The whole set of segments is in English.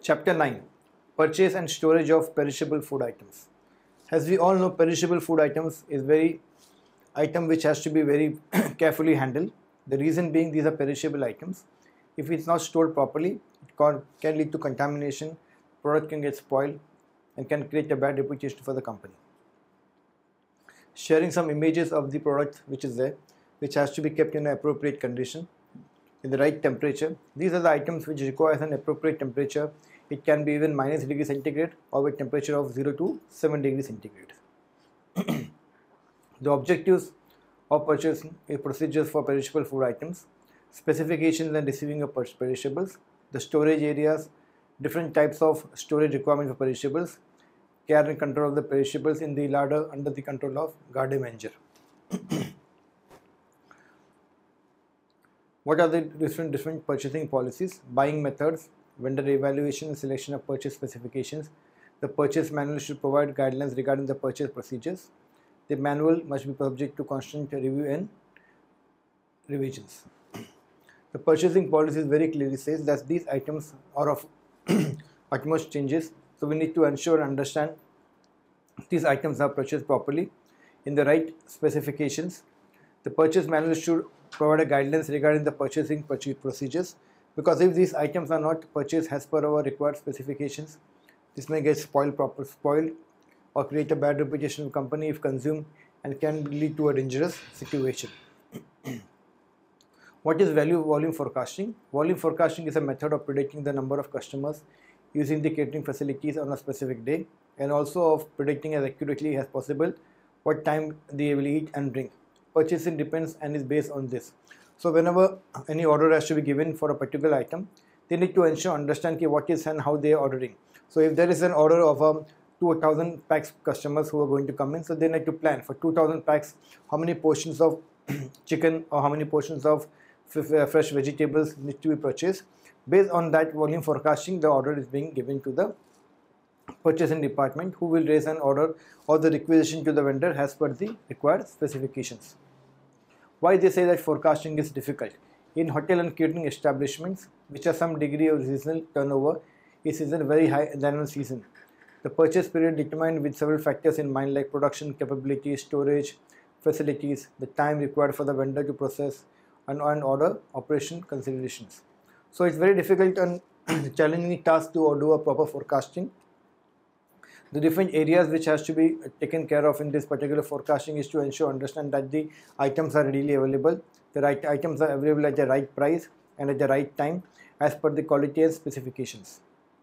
Chapter 9. Purchase and storage of perishable food items. As we all know, perishable food items is very item which has to be very carefully handled. The reason being, these are perishable items. If it's not stored properly, it can lead to contamination, product can get spoiled and can create a bad reputation for the company. Sharing some images of the product which is there, which has to be kept in an appropriate condition, in the right temperature. These are the items which requires an appropriate temperature. It can be even -degree centigrade or with temperature of 0 to 7 degrees centigrade. The objectives of purchasing procedures for perishable food items, specifications and receiving of perishables, the storage areas, different types of storage requirements for perishables, care and control of the perishables in the larder under the control of Garde Manger. What are the different purchasing policies, buying methods, vendor evaluation and selection of purchase specifications. The purchase manual should provide guidelines regarding the purchase procedures. The manual must be subject to constant review and revisions. The purchasing policy very clearly says that these items are of utmost changes, so we need to ensure and understand these items are purchased properly in the right specifications. The purchase manual should provide a guidelines regarding the purchase procedures, because if these items are not purchased as per our required specifications, this may get spoiled or create a bad reputation of the company if consumed and can lead to a dangerous situation. What is volume forecasting? Volume forecasting is a method of predicting the number of customers using the catering facilities on a specific day, and also of predicting as accurately as possible what time they will eat and drink. Purchasing depends and is based on this. So whenever any order has to be given for a particular item, they need to understand what is and how they are ordering. So if there is an order of 2,000 packs customers who are going to come in, so they need to plan for 2,000 packs how many portions of chicken or how many portions of fresh vegetables need to be purchased. Based on that volume forecasting, the order is being given to the purchasing department, who will raise an order or the requisition to the vendor as per the required specifications. Why they say that forecasting is difficult? In hotel and catering establishments, which have some degree of seasonal turnover, is season very high than on season. The purchase period determined with several factors in mind, like production capability, storage facilities, the time required for the vendor to process and order operation considerations. So it's very difficult and challenging task to do a proper forecasting. The different areas which has to be taken care of in this particular forecasting is to understand that the items are readily available, the right items are available at the right price and at the right time as per the quality and specifications.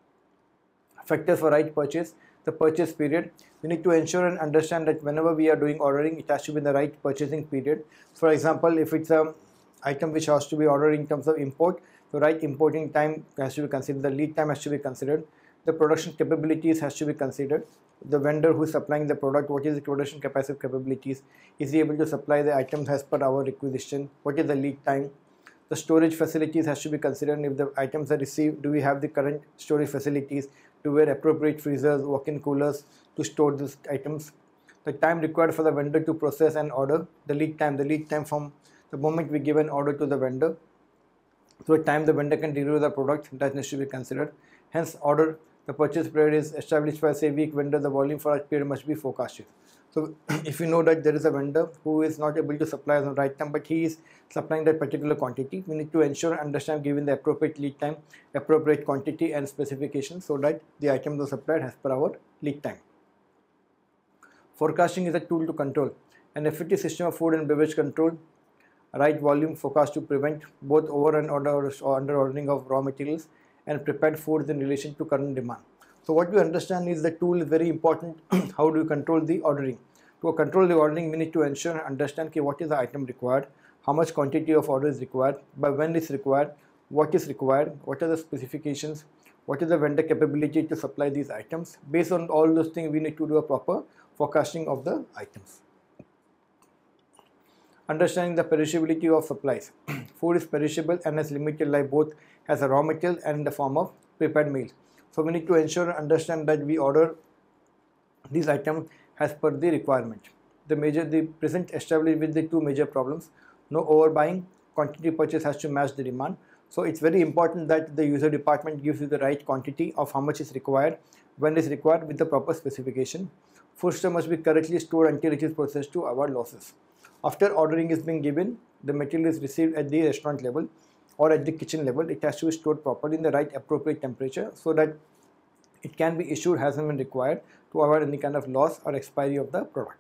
Factors for right purchase, the purchase period. We need to ensure and understand that whenever we are doing ordering, it has to be in the right purchasing period. For example, if it's an item which has to be ordered in terms of import, the right importing time has to be considered, the lead time has to be considered, the production capabilities has to be considered. The vendor who is supplying the product, what is the production capabilities? Is he able to supply the items as per our requisition? What is the lead time? The storage facilities has to be considered. If the items are received, do we have the current storage facilities? Do we have appropriate freezers, walk-in coolers to store these items? The time required for the vendor to process an order, the lead time from the moment we give an order to the vendor to the time the vendor can deliver the product, that needs to be considered. Hence, the purchase period is established by say week vendor, the volume for that period must be forecasted. So if you know that there is a vendor who is not able to supply at the right time, but he is supplying that particular quantity, we need to ensure and understand given the appropriate lead time, appropriate quantity and specifications, so that the items are supplied as per our lead time. Forecasting is a tool to control an effective system of food and beverage control, right volume forecast to prevent both over and under ordering of raw materials and prepared foods in relation to current demand. So what we understand is the tool is very important. How do we control the ordering? To control the ordering, we need to ensure and understand what is the item required, how much quantity of order is required, by when it's required, what is required, what are the specifications, what is the vendor capability to supply these items. Based on all those things, we need to do a proper forecasting of the items. Understanding the perishability of supplies. Food is perishable and has limited life both as a raw material and in the form of prepared meals. So we need to ensure and understand that we order these items as per the requirement. The present established with the two major problems: no overbuying, quantity purchase has to match the demand. So it's very important that the user department gives you the right quantity of how much is required, when is required, with the proper specification. Food stuff must be correctly stored until it is processed to avoid losses. After ordering is being given, the material is received at the restaurant level or at the kitchen level. It has to be stored properly in the right appropriate temperature so that it can be issued as and when required to avoid any kind of loss or expiry of the product.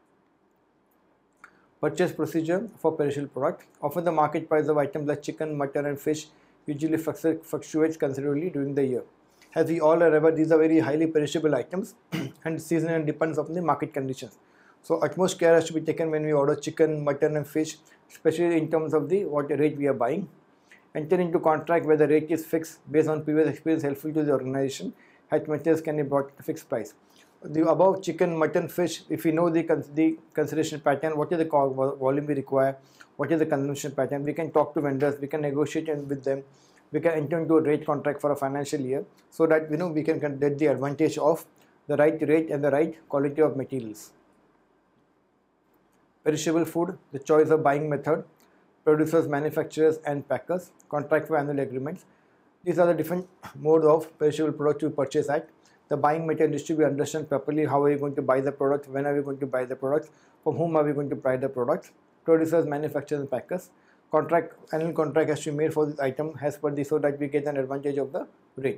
Purchase procedure for perishable product. Often the market price of items like chicken, mutton and fish usually fluctuates considerably during the year. As we all are aware, these are very highly perishable items and seasonal depends on the market conditions. So utmost care has to be taken when we order chicken, mutton and fish, especially in terms of the what rate we are buying. Enter into contract where the rate is fixed based on previous experience helpful to the organization, as materials can be bought at a fixed price. The above chicken, mutton, fish, if we know the consideration pattern, what is the volume we require, what is the consumption pattern, we can talk to vendors, we can negotiate with them, we can enter into a rate contract for a financial year so that we can get the advantage of the right rate and the right quality of materials. Perishable food, the choice of buying method, producers, manufacturers and packers, contract for annual agreements. These are the different modes of perishable product to purchase at. The buying method is to be understood properly. How are you going to buy the product? When are we going to buy the product? From whom are we going to buy the product? Producers, manufacturers and packers. Annual contract has to be made for this item as per this so that we get an advantage of the rate.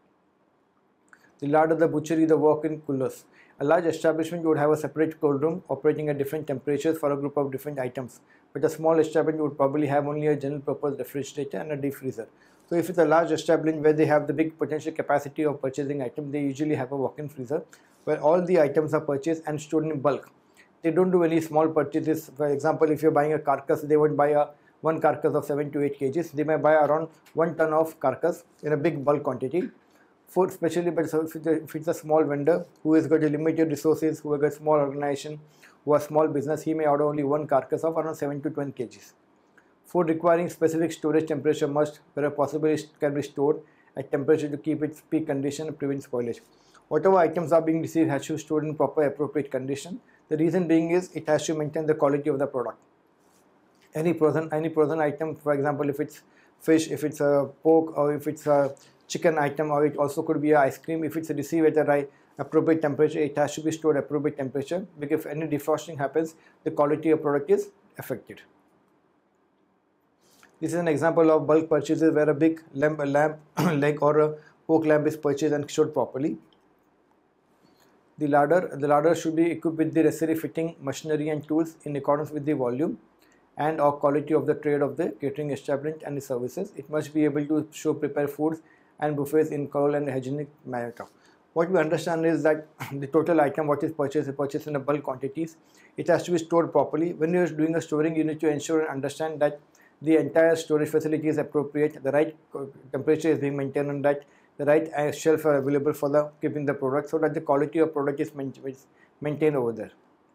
The larder, the butchery, the walk-in coolers. A large establishment would have a separate cold room operating at different temperatures for a group of different items. But a small establishment would probably have only a general purpose refrigerator and a deep freezer. So if it's a large establishment where they have the big potential capacity of purchasing items, they usually have a walk-in freezer where all the items are purchased and stored in bulk. They don't do any small purchases. For example, if you're buying a carcass, they won't buy one carcass of 7 to 8 kgs. They may buy around 1 ton of carcass in a big bulk quantity. Food, especially, but if it's a small vendor who has got limited resources, who has got small organization, who has small business, he may order only one carcass of around 7 to 10 kgs. Food requiring specific storage temperature must, where possible, can be stored at temperature to keep its peak condition and prevent spoilage. Whatever items are being received has to be stored in proper appropriate condition. The reason being is it has to maintain the quality of the product. Any frozen item, for example, if it's fish, if it's a pork, or if it's a chicken item, or it also could be a ice cream, if it's received at the right appropriate temperature, it has to be stored at appropriate temperature, because if any defrosting happens, the quality of product is affected. This is an example of bulk purchases where a big lamb leg or a pork lamb is purchased and stored properly. The larder should be equipped with the necessary fitting machinery and tools in accordance with the volume and or quality of the trade of the catering establishment and the services. It must be able to prepare foods and buffets in cold and hygienic manner. What we understand is that the total item what is purchased in a bulk quantities. It has to be stored properly. When you are doing a storing, you need to ensure and understand that the entire storage facility is appropriate, the right temperature is being maintained, and that the right shelf are available for keeping the product so that the quality of product is maintained over there.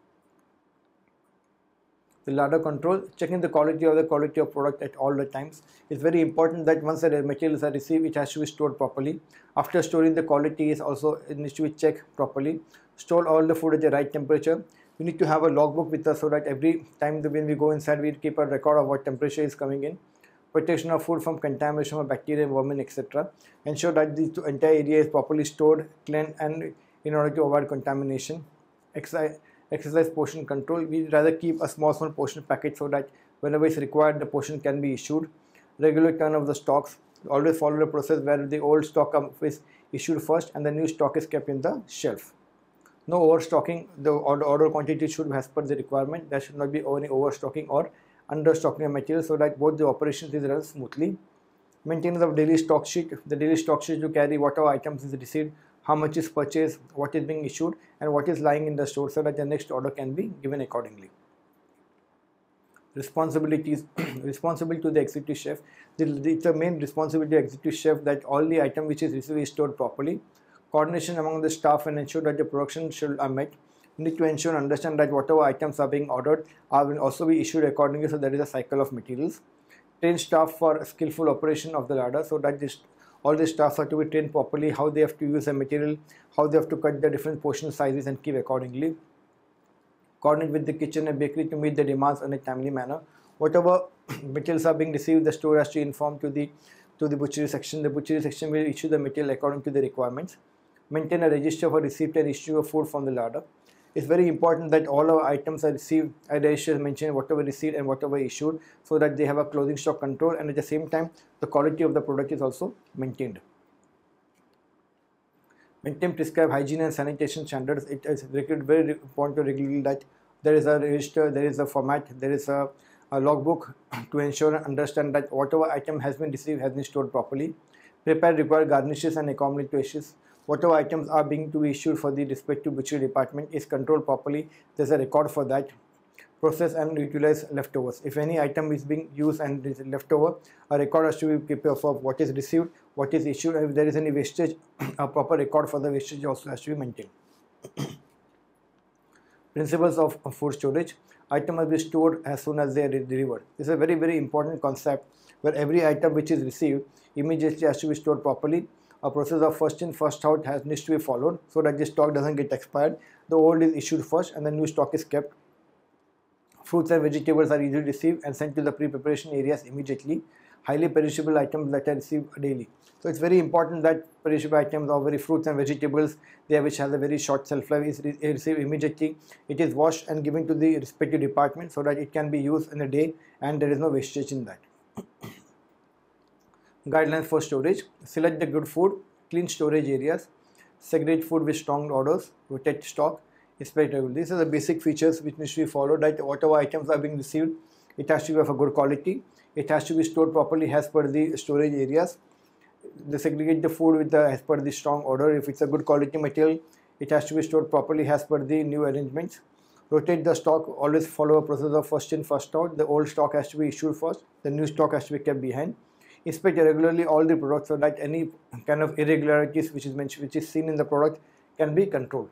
The larder control, checking the quality of product at all the times. It's very important that once the materials are received, it has to be stored properly. After storing, the quality is also needs to be checked properly. Store all the food at the right temperature. We need to have a logbook with us so that every time when we go inside, we keep a record of what temperature is coming in. Protection of food from contamination of bacteria, vermin, etc. Ensure that the entire area is properly stored, cleaned, and in order to avoid contamination. Exercise portion control. We rather keep a small portion packet so that whenever it's required, the portion can be issued. Regular turn of the stocks. Always follow the process where the old stock is issued first and the new stock is kept in the shelf. No overstocking. The order quantity should be as per the requirement. There should not be any overstocking or understocking of material so that both the operations is run smoothly. Maintenance of daily stock sheet. The daily stock sheet to carry whatever items is received, how much is purchased, what is being issued, and what is lying in the store so that the next order can be given accordingly. Responsibilities. Responsible to the executive chef. It's the main responsibility of the executive chef that all the item which is received is stored properly. Coordination among the staff and ensure that the production schedule are met. You need to ensure and understand that whatever items are being ordered will also be issued accordingly, so there is a cycle of materials. Train staff for skillful operation of the larder so that all the staff are to be trained properly, how they have to use the material, how they have to cut the different portion sizes and keep accordingly. Coordinate with the kitchen and bakery to meet the demands in a timely manner. Whatever materials are being received, the store has to inform to the butchery section. The butchery section will issue the material according to the requirements. Maintain a register for receipt and issue of food from the larder. It's very important that all our items are received, a register mentioned whatever received and whatever issued, so that they have a closing stock control, and at the same time the quality of the product is also maintained. Maintain prescribed hygiene and sanitation standards. It is very important to regulate that there is a register, there is a format, there is a logbook to ensure and understand that whatever item has been received has been stored properly. Prepare required garnishes and accompanying dishes. Whatever items are being to be issued for the respective butchery department is controlled properly. There is a record for that. Process and utilize leftovers. If any item is being used and is leftover, a record has to be prepared for what is received, what is issued, and if there is any wastage, a proper record for the wastage also has to be maintained. Principles of food storage. Item must be stored as soon as they are delivered. This is a very important concept where every item which is received immediately has to be stored properly. A process of first in first out needs to be followed so that the stock doesn't get expired. The old is issued first and the new stock is kept. Fruits and vegetables are easily received and sent to the pre-preparation areas immediately. Highly perishable items that are received daily. So it's very important that perishable items or very fruits and vegetables there which has a very short shelf life is received immediately. It is washed and given to the respective department so that it can be used in a day and there is no wastage in that. Guidelines for storage. Select the good food, clean storage areas, segregate food with strong odors, rotate stock, inspect regularly. These are the basic features which need to be followed, that whatever items are being received, it has to be of a good quality, it has to be stored properly as per the storage areas. They segregate the food with as per the strong odor. If it's a good quality material, it has to be stored properly as per the new arrangements. Rotate the stock, always follow a process of first in first out. The old stock has to be issued first, the new stock has to be kept behind. Inspect regularly all the products so that any kind of irregularities which is seen in the product can be controlled.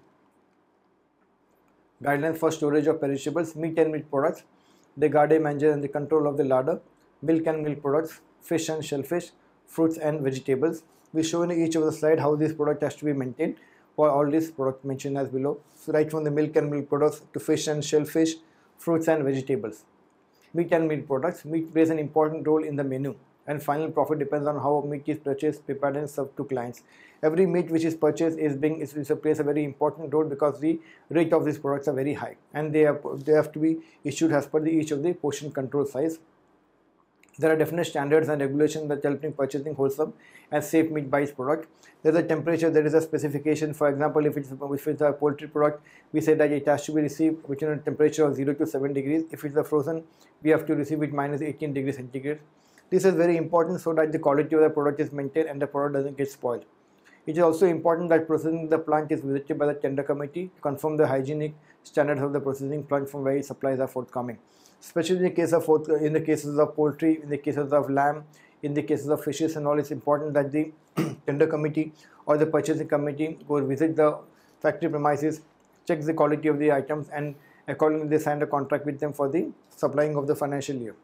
Guidelines for storage of perishables. Meat and meat products, the garde manger and the control of the larder. Milk and milk products, fish and shellfish, fruits and vegetables. We show in each of the slide how this product has to be maintained for all these products mentioned as below. So right from the milk and milk products to fish and shellfish, fruits and vegetables. Meat and meat products. Meat plays an important role in the menu, and final profit depends on how meat is purchased, prepared and served to clients. Every meat which is purchased plays a very important role because the rate of these products are very high and they have to be issued as per each of the portion control size. There are definite standards and regulations that help in purchasing wholesome and safe meat by its product. There is a temperature, there is a specification. For example, if it's a poultry product, we say that it has to be received within a temperature of 0 to 7 degrees. If it's a frozen, we have to receive it minus 18 degrees centigrade. This is very important so that the quality of the product is maintained and the product doesn't get spoiled. It is also important that processing the plant is visited by the tender committee to confirm the hygienic standards of the processing plant from where supplies are forthcoming. Especially in the cases of poultry, in the cases of lamb, in the cases of fishes and all, it's important that the tender committee or the purchasing committee go visit the factory premises, checks the quality of the items, and accordingly they sign a contract with them for the supplying of the financial year.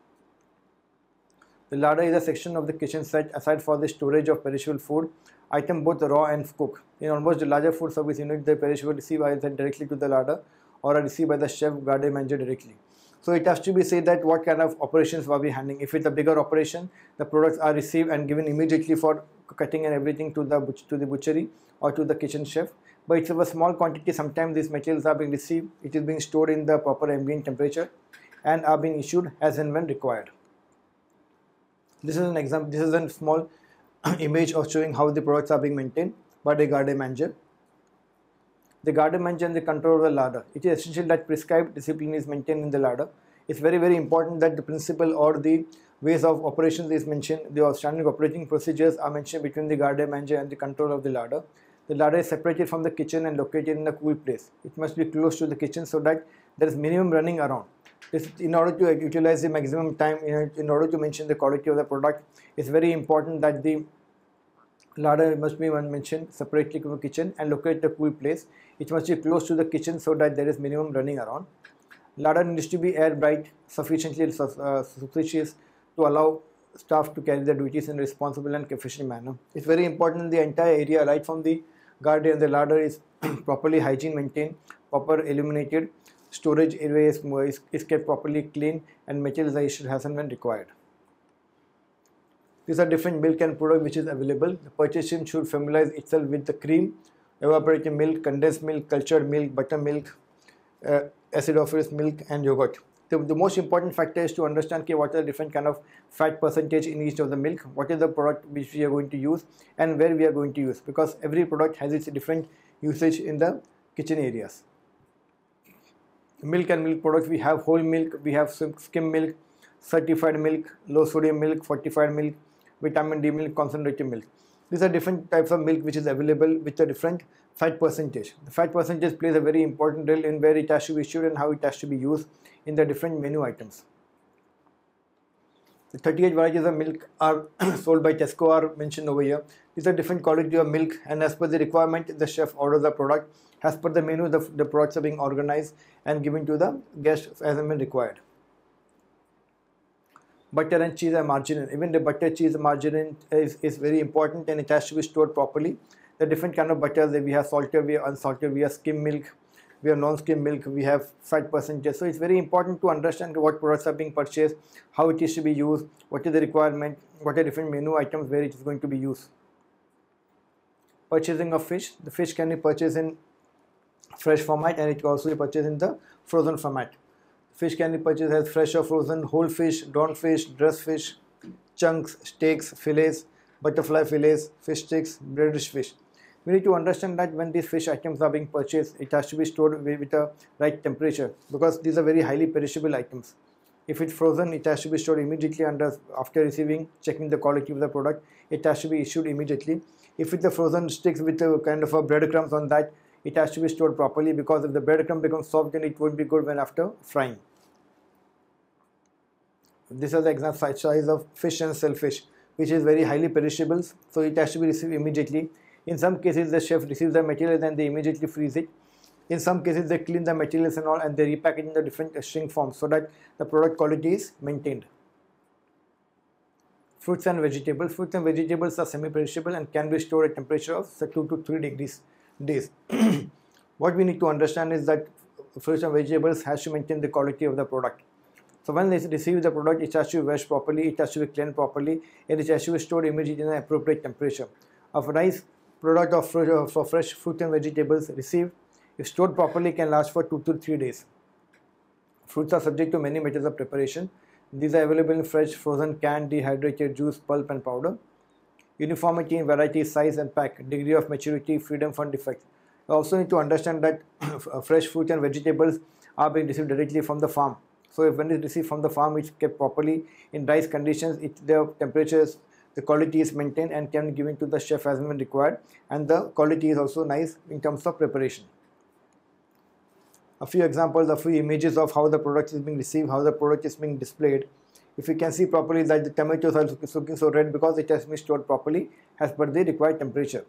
The larder is a section of the kitchen set aside for the storage of perishable food, item both raw and cooked. In almost the larger food service unit, the perishable received are sent directly to the larder or are received by the chef, garde manger directly. So it has to be said that what kind of operations are we handling. If it's a bigger operation, the products are received and given immediately for cutting and everything to the butchery or to the kitchen chef. But it's of a small quantity. Sometimes these materials are being received. It is being stored in the proper ambient temperature and are being issued as and when required. This is an example. This is a small image of showing how the products are being maintained by the garde manger. The garde manger and the control of the larder. It is essential that prescribed discipline is maintained in the larder. It's very important that the principle or the ways of operations is mentioned. The standard operating procedures are mentioned between the garde manger and the control of the larder. The larder is separated from the kitchen and located in a cool place. It must be close to the kitchen so that there is minimum running around. In order to utilize the maximum time, in order to mention the quality of the product, it's very important that the larder must be mentioned separately from the kitchen and located at a cool place. It must be close to the kitchen so that there is minimum running around. Larder needs to be air bright, sufficiently spacious to allow staff to carry their duties in a responsible and efficient manner. It's very important the entire area, right from the garden and the larder, is properly hygiene maintained, proper illuminated, storage area is kept properly clean, and materials are issued as and when required. These are different milk and product which is available. The purchaser should familiarize itself with the cream, evaporated milk, condensed milk, cultured milk, buttermilk, acidophilus milk, and yogurt. The most important factor is to understand what are the different kind of fat percentage in each of the milk, what is the product which we are going to use, and where we are going to use, because every product has its different usage in the kitchen areas. Milk and milk products, we have whole milk, we have skim milk, certified milk, low sodium milk, fortified milk, vitamin D milk, concentrated milk. These are different types of milk which is available with a different fat percentage. The fat percentage plays a very important role in where it has to be issued and how it has to be used in the different menu items. The 38 varieties of milk are sold by Tesco are mentioned over here. These are different quality of milk, and as per the requirement, the chef orders the product. As per the menu, the products are being organized and given to the guests as and when required. Butter and cheese are margarine. Even the butter, cheese, margarine is very important, and it has to be stored properly. The different kind of butters, we have salted, we have unsalted, we have skim milk, we have non-skim milk, we have fat percentage. So it's very important to understand what products are being purchased, how it is to be used, what is the requirement, what are different menu items where it is going to be used. Purchasing of fish. The fish can be purchased in fresh format, and it can also be purchased in the frozen format. Fish can be purchased as fresh or frozen, whole fish, drawn fish, dressed fish, chunks, steaks, fillets, butterfly fillets, fish sticks, breadish fish. We need to understand that when these fish items are being purchased, it has to be stored with a right temperature, because these are very highly perishable items. If it's frozen, it has to be stored immediately after receiving, checking the quality of the product. It has to be issued immediately. If it's the frozen sticks with a kind of a breadcrumbs on that, it has to be stored properly, because if the breadcrumb becomes soft, then it won't be good when after frying. This is the example size of fish and shellfish, which is very highly perishable, so it has to be received immediately. In some cases, the chef receives the material and they immediately freeze it. In some cases, they clean the materials and all, and they repack it in the different shrink forms so that the product quality is maintained. Fruits and vegetables. Fruits and vegetables are semi-perishable and can be stored at temperature of 2 to 3 degrees days. What we need to understand is that fruits and vegetables has to maintain the quality of the product. So when they receive the product, it has to be washed properly, it has to be cleaned properly, and it has to be stored immediately in an appropriate temperature. A nice product of for fresh fruit and vegetables received, if stored properly, can last for 2 to 3 days. Fruits are subject to many methods of preparation. These are available in fresh, frozen, canned, dehydrated, juice, pulp, and powder. Uniformity in variety, size, and pack, degree of maturity, freedom from defects. You also need to understand that fresh fruit and vegetables are being received directly from the farm. So if when it's received from the farm, it's kept properly in dry conditions, the temperatures, the quality is maintained and can be given to the chef as when required, and the quality is also nice in terms of preparation. A few examples, a few images of how the product is being received, how the product is being displayed. If you can see properly that the tomatoes are looking so red because it has been stored properly as per the required temperature.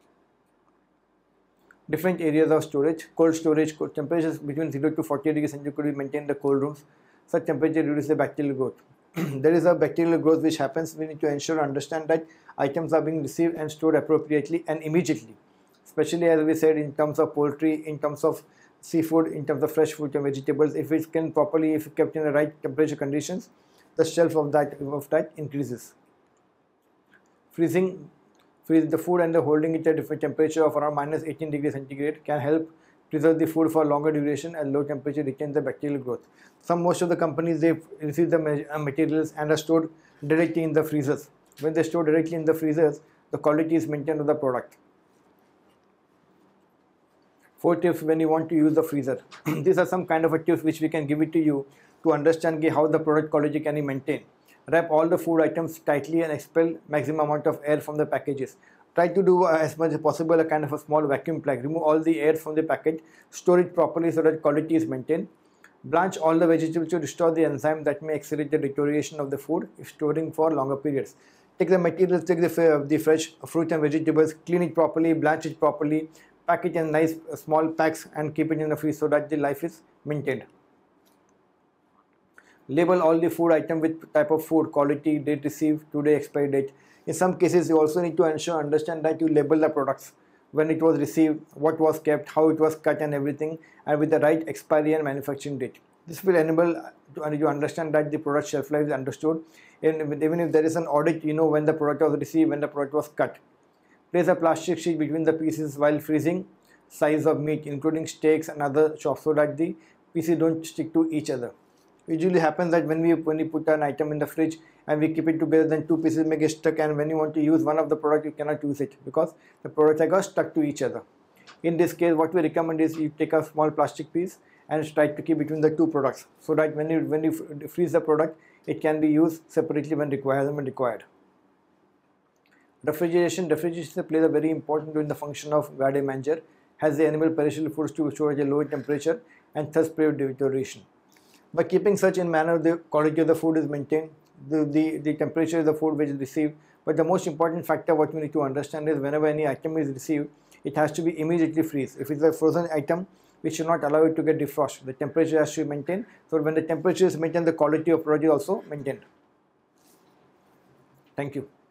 Different areas of storage. Cold storage, temperatures between 0 to 40 degrees centigrade could be maintained in the cold rooms. Such temperature reduces the bacterial growth. There is a bacterial growth which happens. We need to ensure and understand that items are being received and stored appropriately and immediately. Especially as we said, in terms of poultry, in terms of seafood, in terms of fresh fruit and vegetables, if it's kept properly, if kept in the right temperature conditions, the shelf of that increases. Freezing the food and holding it at a different temperature of around minus 18 degrees centigrade can help preserve the food for longer duration, and low temperature retains the bacterial growth. Most of the companies, they receive the materials and are stored directly in the freezers. When they store directly in the freezers, the quality is maintained of the product. 4 tips when you want to use the freezer. These are some kind of a tips which we can give it to you to understand how the product quality can be maintained. Wrap all the food items tightly and expel maximum amount of air from the packages. Try to do as much as possible a kind of a small vacuum plug. Remove all the air from the package. Store it properly so that quality is maintained. Blanch all the vegetables to restore the enzyme that may accelerate the deterioration of the food if storing for longer periods. Take the materials, take the fresh fruit and vegetables, clean it properly, blanch it properly, pack it in nice small packs and keep it in the fridge so that the life is maintained. Label all the food item with type of food, quality, date received, today expiry date. In some cases, you also need to understand that you label the products. when it was received, what was kept, how it was cut and everything, and with the right expiry and manufacturing date. This will enable you understand that the product shelf life is understood, and even if there is an audit, you know when the product was received, when the product was cut. Place a plastic sheet between the pieces while freezing size of meat, including steaks and other chops, so that the pieces don't stick to each other. Usually happens that when we put an item in the fridge and we keep it together, then two pieces may get stuck, and when you want to use one of the product, you cannot use it because the products are got stuck to each other. In this case, what we recommend is you take a small plastic piece and try to keep between the two products, so that when you freeze the product, it can be used separately when required. Refrigeration plays a very important role in the function of guardian manager, as they enable perishable foods to store at a low temperature and thus prevent deterioration. By keeping such in manner, the quality of the food is maintained, the temperature of the food which is received. But the most important factor what we need to understand is whenever any item is received, it has to be immediately freeze. If it's a frozen item, we should not allow it to get defrost. The temperature has to be maintained. So when the temperature is maintained, the quality of product is also maintained. Thank you.